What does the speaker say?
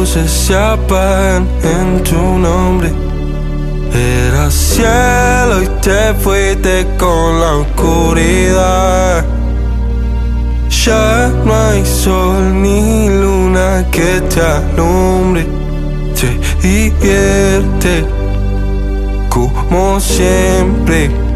luces se apagan en tu nombre. Era cielo y te fuiste con la oscuridad. Ya no hay sol ni luna que te alumbre. Te divierte como siempre.